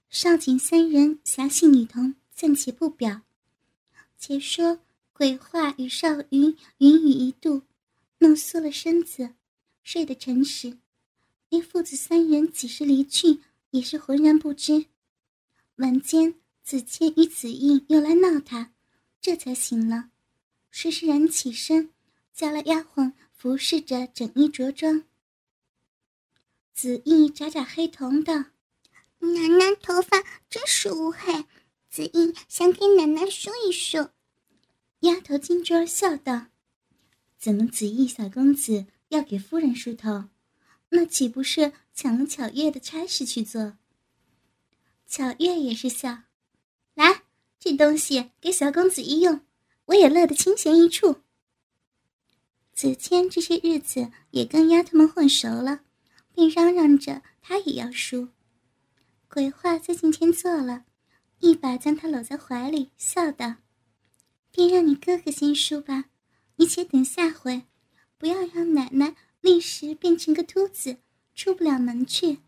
少景三人侠系女童暂且不表，且说鬼话与少鱼云雨一度，弄酥了身子，睡得沉实，连父子三人几时离去也是浑然不知。晚间子谦与子义又来闹他，这才醒了，施施然起身，叫了丫鬟服侍着整衣着装。子义眨眨黑瞳道： 奶奶头发真是乌黑，子义想给奶奶梳一梳。 丫头金珠儿笑道：怎么子义小公子要给夫人梳头？那岂不是抢了巧月的差事去做？巧月也是笑，来，这东西给小公子一用，我也乐得清闲一处。子谦这些日子也跟丫头们混熟了，便嚷嚷着他也要梳。鬼话在近前坐了，一把将他搂在怀里，笑道：便让你哥哥先梳吧，你且等下回，不要让奶奶立时变成个秃子，出不了门去。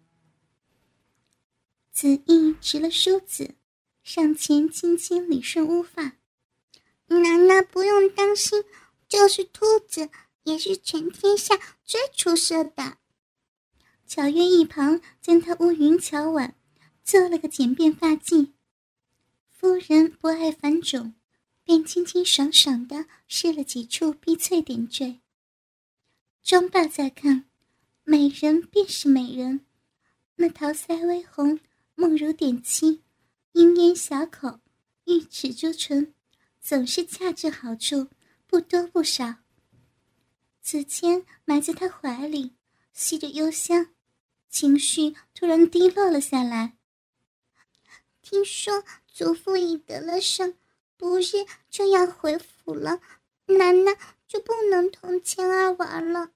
子义执了梳子，上前轻轻理顺乌发。 奶奶不用担心，就是秃子也是全天下最出色的。 巧月一旁将他乌云巧挽，做了个简便发髻。夫人不爱繁种，便清清爽爽地试了几处碧翠点缀。妆罢再看，美人便是美人，那桃腮微红，梦如点漆，樱烟小口，玉齿朱唇，总是恰至好处，不多不少。子谦埋在他怀里，吸着幽香，情绪突然低落了下来。 听说祖父已得了胜，不日就要回府了，奶奶就不能同谦儿玩了。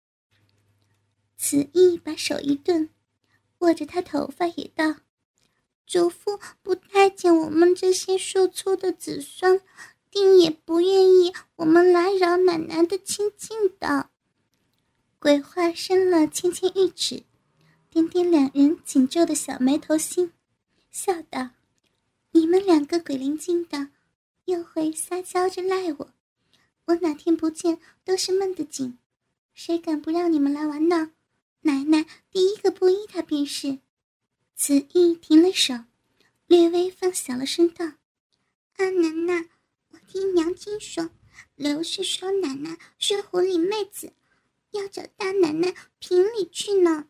子义把手一顿，握着他头发也道： 祖父不待见我们这些受挫的子孙，定也不愿意我们来扰奶奶的清静的。 鬼话伸了纤纤玉指，点点两人紧皱的小眉头心，笑道：你们两个鬼灵精的，又会撒娇着赖我，我哪天不见都是闷得紧，谁敢不让你们来玩闹，奶奶第一个不依他便是。子义停了手，略微放小了声道： 奶奶，我听娘亲说，刘氏说奶奶是狐狸妹子，要找大奶奶评理去呢。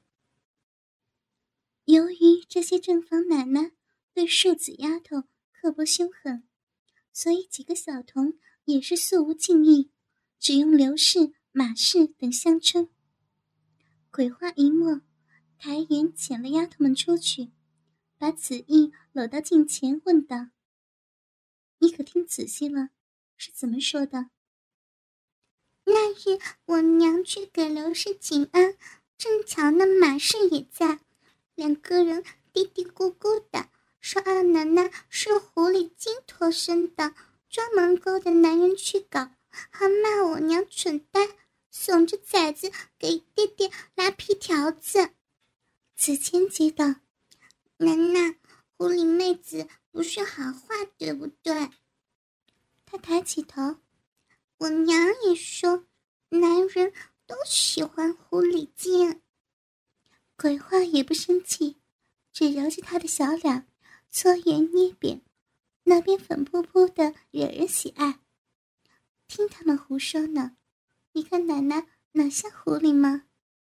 由于这些正房奶奶对庶子丫头刻薄凶狠，所以几个小童也是素无敬意，只用刘氏、马氏等相称。鬼话一默，抬眼遣了丫头们出去，把子义搂到近前问道：你可听仔细了，是怎么说的？ 那日我娘去给刘氏请安，正巧那马氏也在，两个人嘀嘀咕咕的说二奶奶是狐狸精脱身的，专门勾搭男人去搞，还骂我娘蠢呆，怂着崽子给爹爹拉皮条子。 子谦接道： 奶奶，狐狸妹子不是好话，对不对？ 他抬起头， 我娘也说，男人都喜欢狐狸精。 鬼话也不生气，只揉着他的小脸，搓圆捏扁，那边粉扑扑的惹人喜爱。听他们胡说呢，你看奶奶哪像狐狸吗？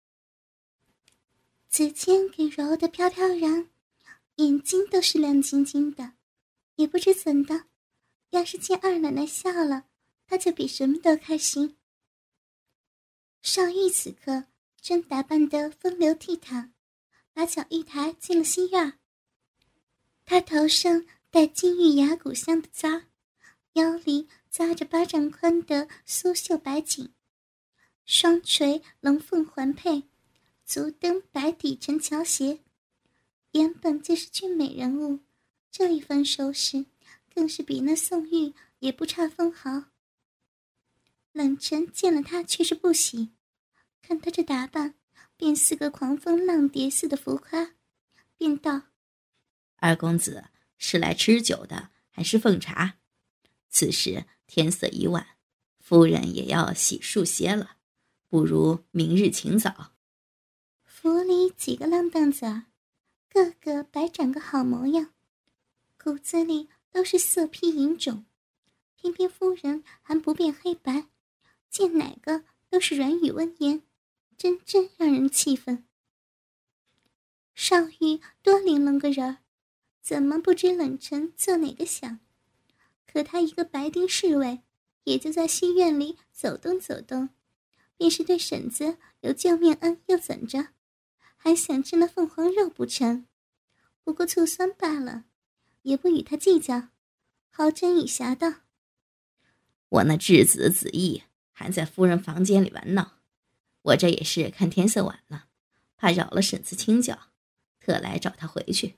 子谦给揉得飘飘然，眼睛都是亮晶晶的，也不知怎的，要是见二奶奶笑了，他就比什么都开心。少玉此刻正打扮得风流倜傥，把脚一抬进了西院。他头上戴金玉牙骨香的簪，腰里扎着巴掌宽的苏绣白锦，双垂龙凤环佩，足蹬白底陈桥鞋，原本就是俊美人物，这一番收拾更是比那宋玉也不差分毫。冷晨见了他却是不喜，看他这打扮便似个狂风浪蝶似的浮夸，便道： 二公子是来吃酒的还是奉茶？此时天色已晚，夫人也要洗漱些了，不如明日请早。 府里几个浪荡子儿，个个白长个好模样，骨子里都是色批淫种，偏偏夫人还不辨黑白，见哪个都是软语温言，真让人气愤。少玉多玲珑个人儿，怎么不知冷晨做哪个想？可他一个白丁侍卫，也就在戏院里走动走动，便是对婶子有救命恩又怎着？还想吃那凤凰肉不成？不过醋酸罢了，也不与他计较。好整以暇道： 我那质子子义还在夫人房间里玩闹，我这也是看天色晚了，怕扰了婶子清觉，特来找他回去。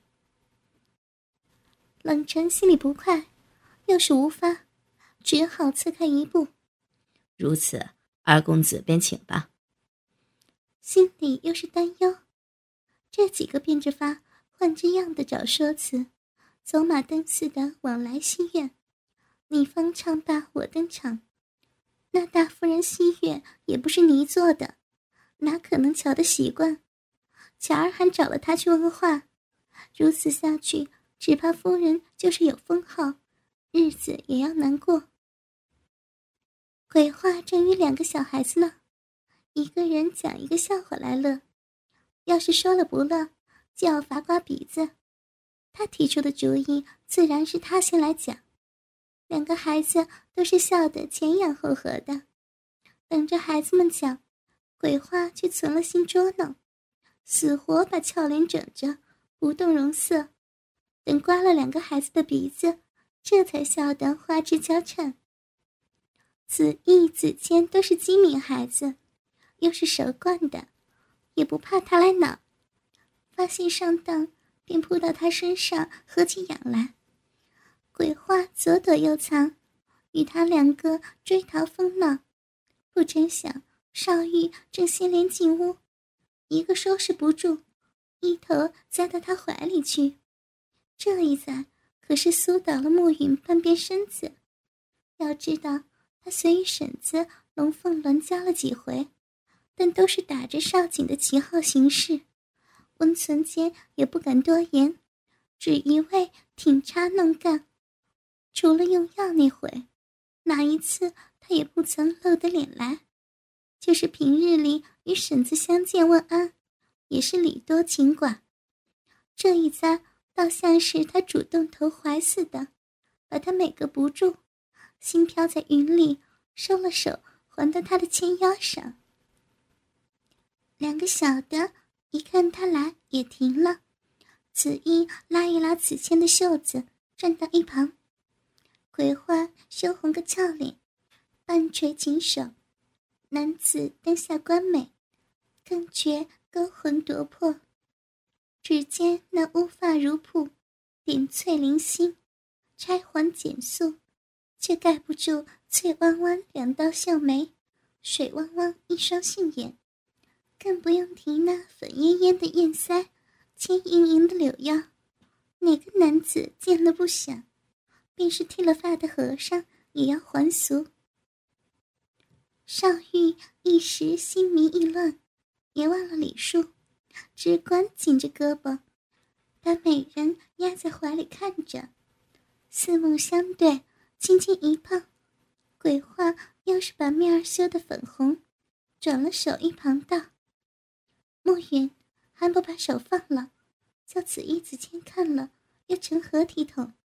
冷晨心里不快，又是无法，只好刺开一步。 如此，二公子便请吧。 心里又是担忧，这几个变着法换着样的找说辞，走马灯似的往来西院，你方唱罢我登场。那大夫人西乐也不是泥做的，哪可能瞧得习惯？巧儿还找了他去问话，如此下去，只怕夫人就是有封号，日子也要难过。鬼话正与两个小孩子呢，一个人讲一个笑话来乐，要是说了不乐，就要罚刮鼻子。他提出的主意，自然是他先来讲。两个孩子都是笑得前仰后合的，等着孩子们讲，鬼话却存了心捉弄，死活把俏脸整着，不动容色。等刮了两个孩子的鼻子，这才笑得花枝交颤。子义子谦都是机敏孩子，又是熟惯的，也不怕他来恼。发现上当，便扑到他身上合起痒来。鬼话左躲右藏，与他两个追逃疯闹。不成想少玉正掀帘进屋，一个收拾不住，一头栽到他怀里去。这一栽可是酥倒了暮云半边身子。要知道他虽与婶子龙凤鸾交了几回，但都是打着少景的旗号行事，温存间也不敢多言，只一味挺插弄干。除了用药那回，哪一次他也不曾露得脸来，就是平日里与婶子相见问安，也是礼多情寡。这一遭倒像是他主动投怀似的，把他每个不住，心飘在云里，收了手还到他的纤腰上。两个小的一看他来也停了，子英拉一拉子谦的袖子，站到一旁。葵花羞红个俏脸，半垂锦手，男子灯下观美，更觉勾魂夺魄。只见那乌发如瀑，点翠零星，钗环简素，却盖不住翠弯弯两道秀眉，水汪汪一双杏眼，更不用提那粉烟烟的艳腮，轻盈盈的柳腰。哪个男子见了不想，便是剃了发的和尚也要还俗。少玉一时心迷意乱，也忘了礼数，只管紧着胳膊，把美人压在怀里看着，四目相对，轻轻一碰，鬼话又是把面儿羞得粉红，转了手一旁道：暮云还不把手放了，叫子衣子谦看了又成何体统？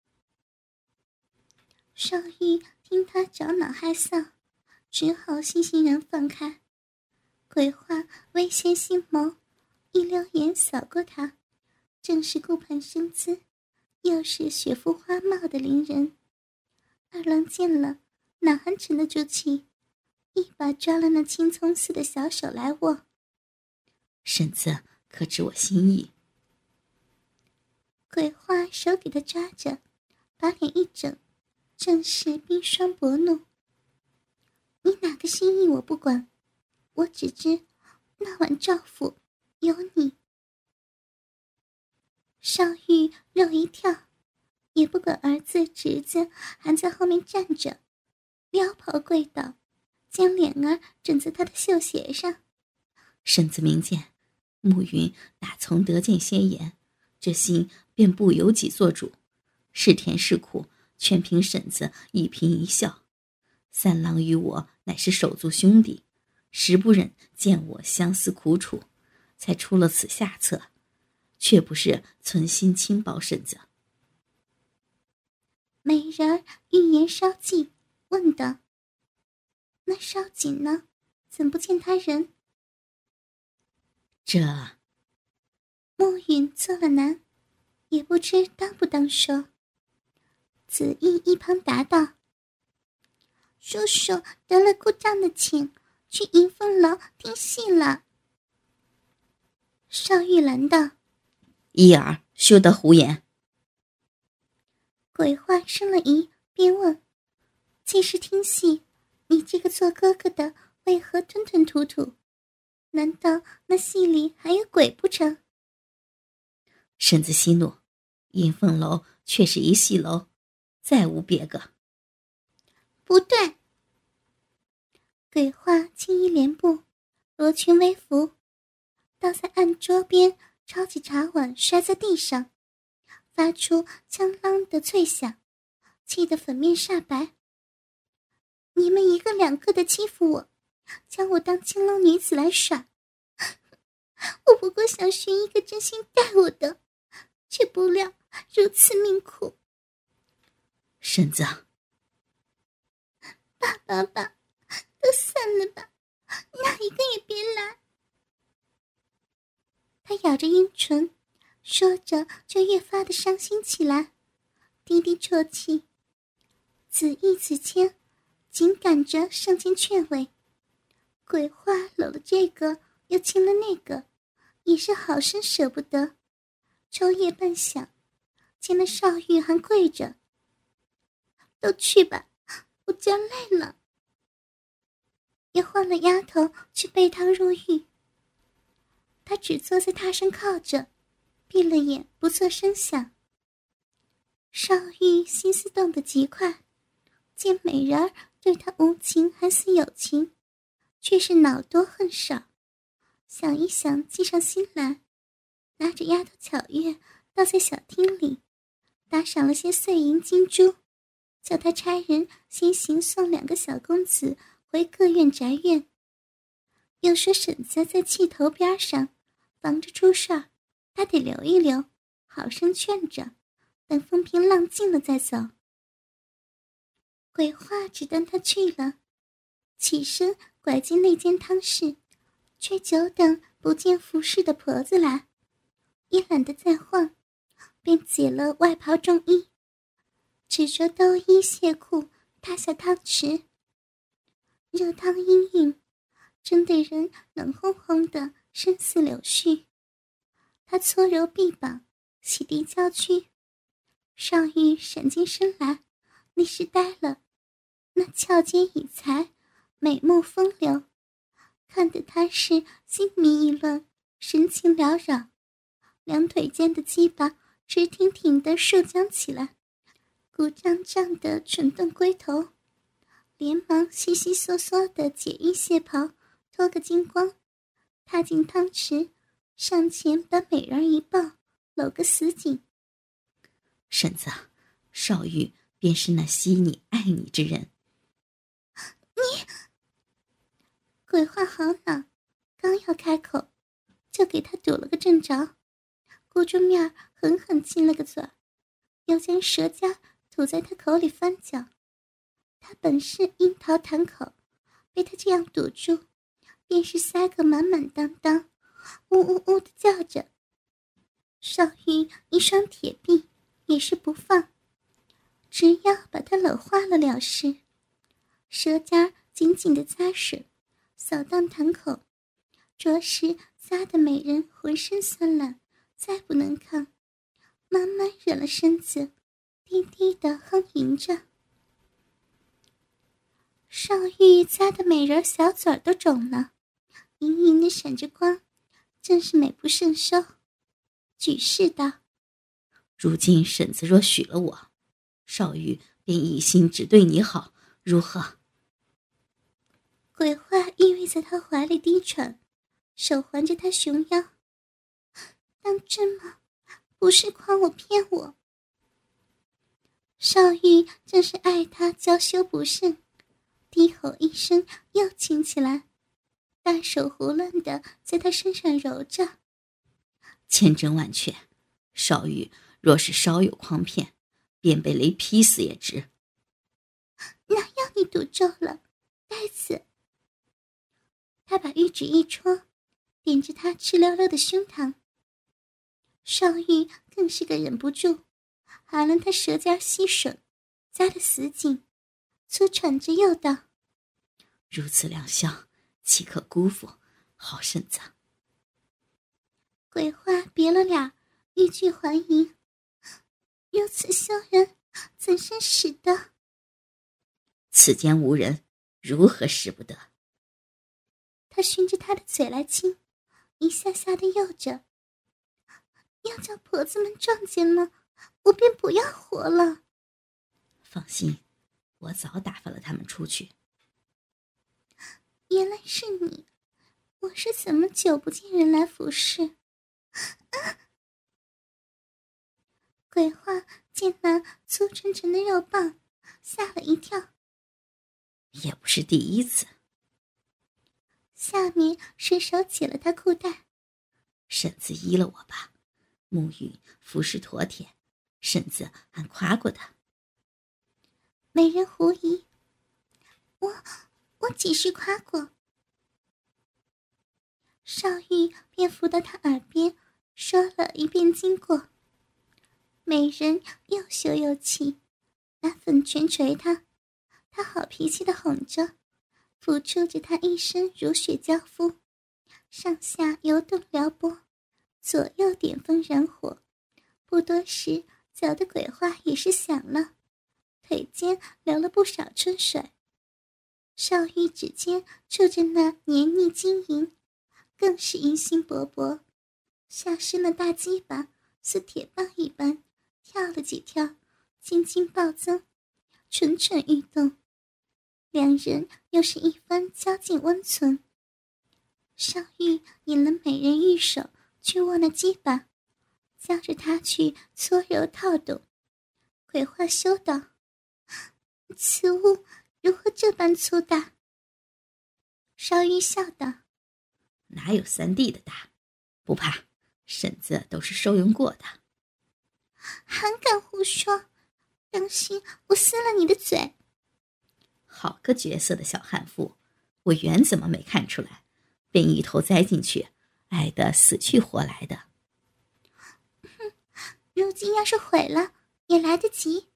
少玉听他找恼害臊，只好悻悻然放开。鬼话微掀心眸，一溜眼扫过他，正是顾盼生姿，又是雪肤花貌的伶人。二郎见了，哪还沉得住气，一把抓了那青葱似的小手来握。 婶子可知我心意？ 鬼话手给他抓着，把脸一整，正是冰霜薄怒。你哪个心意我不管，我只知那晚赵府有你。 邵玉肉一跳，也不管儿子侄子还在后面站着，撩袍跪倒，将脸儿枕在他的绣鞋上。 婶子明鉴，暮云打从得见先言，这心便不由己做主，是甜是苦，全凭婶子一颦一笑。三郎与我乃是手足兄弟，实不忍见我相思苦楚，才出了此下策，却不是存心轻薄婶子。 美人儿欲言稍尽，问道：“那少瑾呢？怎不见他人？” 这暮云做了难，也不知当不当说。子义一旁答道：“叔叔得了姑丈的请，去迎风楼听戏了。”邵玉兰道：“ 一儿休得胡言。” 鬼话生了疑，便问：“既是听戏，你这个做哥哥的为何吞吞吐吐？难道那戏里还有鬼不成？” 婶子息怒，迎凤楼却是一戏楼，再无别个。 不对。鬼话轻衣连步，罗裙微拂，倒在案桌边，抄起茶碗摔在地上，发出锵啷的脆响，气得粉面煞白。你们一个两个的欺负我，将我当青楼女子来耍，我不过想寻一个真心待我的，却不料如此命苦。 婶子， 爸，都散了吧，哪一个也别来。他咬着阴唇，说着就越发的伤心起来，低低啜泣。子义子谦紧赶着上前劝慰，鬼话搂了这个又亲了那个，也是好生舍不得。抽夜半响，见了少玉还跪着：“都去吧，我家累了。”也换了丫头去备汤入浴。他只坐在榻上靠着，闭了眼不作声响。少玉心思动得极快，见美人儿对他无情还似有情，却是恼多恨少，想一想计上心来，拿着丫头巧月倒在小厅里，打赏了些碎银金珠，叫他差人先行送2个小公子回各院宅院，又说婶子在气头边上防着出事儿，他得留一留，好生劝着，等风平浪静了再走。鬼话只当他去了，起身拐进那间汤室，却久等不见服侍的婆子来，也懒得再晃，便解了外袍重衣，只着兜衣卸裤，踏下汤池。热汤氤氲，蒸得人冷烘烘的，身似柳絮。他搓揉臂膀，洗涤娇躯。少玉闪进身来，立时呆了，那翘肩倚才，美目风流，看得他是心迷意乱，神情缭绕，两腿间的鸡巴直挺挺地竖僵起来，鼓胀胀地蠢动龟头，连忙悉悉嗦嗦地解衣卸袍，脱个精光，踏进汤池，上前把美人一抱，搂个死紧。 婶子，少玉便是那惜你爱你之人。 你！鬼话好恼，刚要开口，就给他堵了个正着，顾住面狠狠亲了个嘴儿，又将舌尖吐在他口里翻搅。他本是樱桃弹口，被他这样堵住，便是塞个满满当当，呜呜呜的叫着。少玉一双铁臂也是不放，只要把他搂化了事。舌尖紧紧的咂吮，扫荡弹口，着实咂得美人浑身酸懒，再不能抗，慢慢忍了身子，低低的哼吟着。少玉咂得美人小嘴儿都肿了，莹莹的闪着光，真是美不胜收。举世道：“ 如今婶子若许了我，少玉便一心只对你好，如何？ 鬼话依偎在他怀里低喘，手环着他熊腰。当真吗？不是诓我骗我。少玉正是爱他娇羞不慎，低吼一声又亲起来，大手胡乱地在他身上揉着。 千真万确，少玉若是稍有诓骗，便被雷劈死也值。 哪要你赌咒了，呆子！他把玉指一戳，点着他赤溜溜的胸膛。少玉更是个忍不住，含了他舌尖吸吮，夹得死紧，粗喘着又道： 如此良相，岂可辜负？好婶子。 鬼话别了脸，欲拒还迎。如此羞人，怎生使得？ 此间无人，如何使不得？ 他循着他的嘴来亲，一下下的诱着。要叫婆子们撞见了，我便不要活了。 放心，我早打发了他们出去。 原来是你，我是怎么久不见人来服侍？鬼话见那粗沉沉的肉棒，吓了一跳。 也不是第一次。 下面顺手解了他裤带。 婶子依了我吧，沐浴服侍妥帖，婶子还夸过他。 美人狐疑，我几时夸过？少玉便伏到他耳边说了一遍经过。美人又羞又气，拿粉拳捶他，他好脾气的哄着，抚触着他一身如雪交肤，上下游动撩拨，左右点风燃火。不多时，脚的鬼话也是响了，腿间流了不少春水。少玉指尖触着那黏腻晶莹，更是淫心勃勃，下身的大鸡巴似铁棒一般跳了几跳，精精暴增，蠢蠢欲动。两人又是一番交劲温存。少玉引了美人玉手去握那鸡巴，叫着他去搓揉套动。鬼话羞道：此物如何这般粗大？少玉笑道： 哪有3弟的大？不怕，婶子都是受用过的。 还敢胡说！当心我撕了你的嘴！ 好个绝色的小悍妇，我原怎么没看出来，便一头栽进去，爱得死去活来的。 哼，如今要是毁了，也来得及。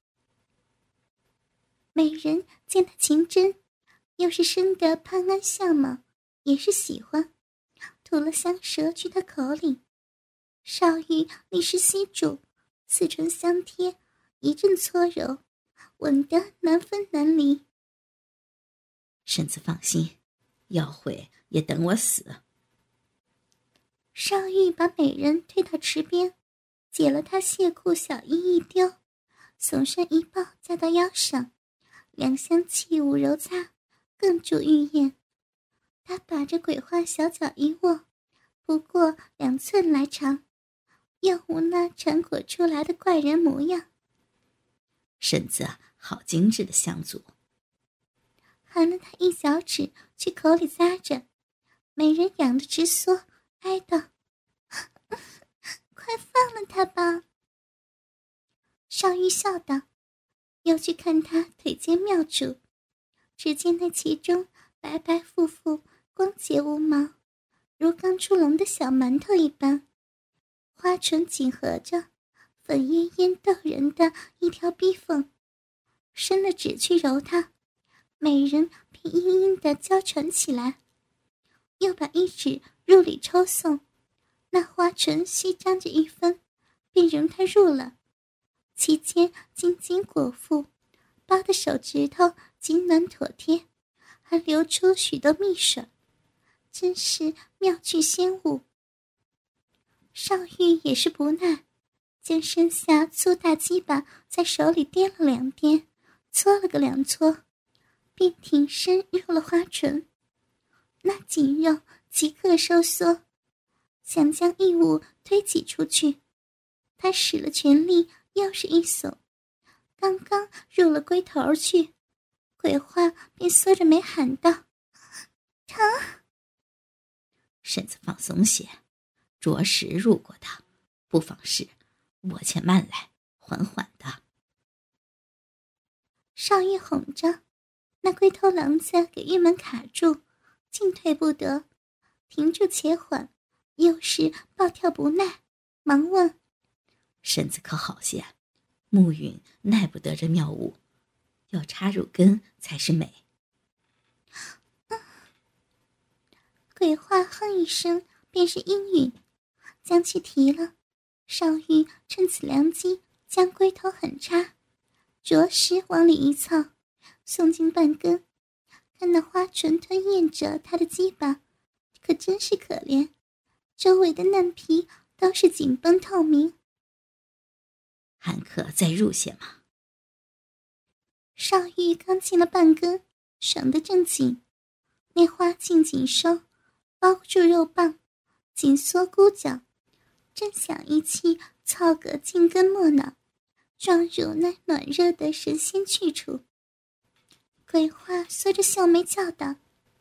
美人见他情真，又是生得潘安相貌，也是喜欢，吐了香舌去他口里。少玉立时吸住，四唇相贴，一阵搓揉，吻得难分难离。 婶子放心，要毁也等我死。 少玉把美人推到池边，解了她亵裤小衣一丢，耸上一抱架到腰上，两相器物揉擦，更助欲焰。他把着鬼话小脚一握，不过2寸来长，又无那产果出来的怪人模样。 婶子好精致的香足。 含了他一脚趾去口里咂着，美人痒得直缩，哀道：快放了他吧。少玉笑道，又去看他腿间妙处，只见那其中白白富富，光洁无毛，如刚出笼的小馒头一般，花唇紧合着，粉艳艳逗人的一条逼缝。伸了指去揉它，美人便嘤嘤地娇喘起来，又把一指入里抽送，那花唇虚张着一分，便容他入了。其间紧紧裹腹，包的手指头紧暖妥帖，还流出许多蜜水，真是妙趣仙物。少玉也是不耐， 将身下粗大鸡巴在手里掂了2掂，搓了个2搓，并挺身入了花唇。那紧肉即刻收缩，想将异物推挤出去。他使了全力，又是一耸，刚刚入了龟头去，鬼话便缩着眉喊道：“疼！” 身子放松些，着实入过的，不妨事，我且慢来，缓缓的。 少玉哄着，那龟头棱子给玉门卡住，进退不得，停住且缓，又是暴跳不耐，忙问：“ 身子可好些？暮云耐不得这妙物，要插入根才是美。” 鬼话哼一声，便是应允，将其提了。少玉趁此良机，将龟头狠插，着实往里一操，送进半根。看那花唇吞咽着他的鸡巴，可真是可怜，周围的嫩皮都是紧绷透明。 还可再入些吗？ 少玉刚进了半根，爽得正紧，那花茎紧收，包住肉棒，紧缩箍脚，正想一气操个尽根末脑，撞入那暖热的神仙去处。鬼话缩着秀眉叫道：“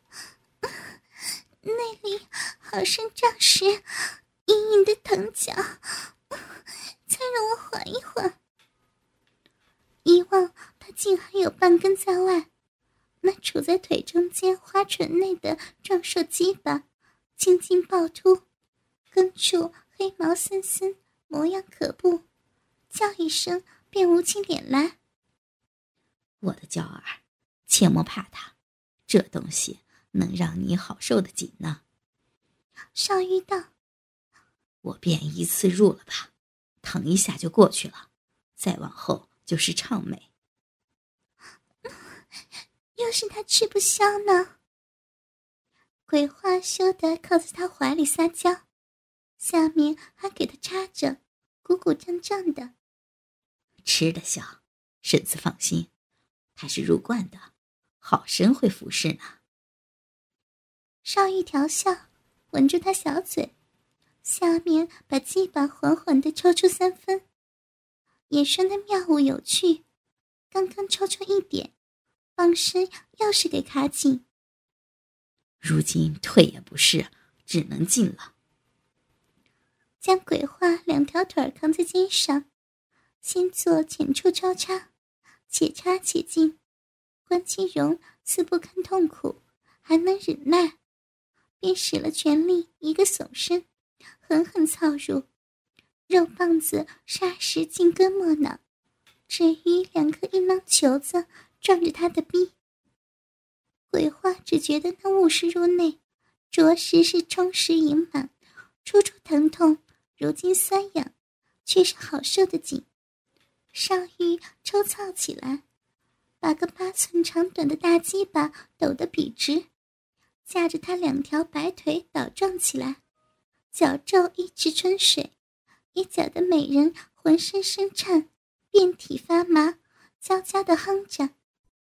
那里好生胀实，隐隐的疼脚，再让我缓一缓。”一望他竟还有半根在外，那处在腿中间花唇内的壮硕鸡巴青筋暴突，根处黑毛森森，模样可怖，叫一声便捂起脸来。 我的娇儿，切莫怕它，这东西能让你好受得紧呢。 少玉道：“ 我便一次入了吧，疼一下就过去了，再往后就是畅美。” 又是他吃不消呢。鬼话羞得靠在他怀里撒娇，下面还给他插着，鼓鼓胀胀的。 吃得消，婶子放心，他是入惯的，好生会服侍呢。 少玉调笑，吻住他小嘴，下面把鸡巴缓缓地抽出3分。也说那妙物有趣，刚刚抽出一点，棒身又是给卡紧。 如今退也不是，只能进了。 将鬼话2条腿扛在肩上，先做浅处抽插，且插且进，观其容似不堪痛苦，还能忍耐，便使了全力一个耸身，狠狠操入，肉棒子霎时进根末脑，至于2颗阴囊球子撞着他的逼。鬼话只觉得那物事入内，着实是充实盈满，处处疼痛，如今酸痒，却是好受的紧。少玉抽操起来，把个8寸长短的大鸡巴抖得笔直，架着他2条白腿倒撞起来，脚皱一池春水，也搅得美人浑身生颤，遍体发麻，娇娇地哼着：“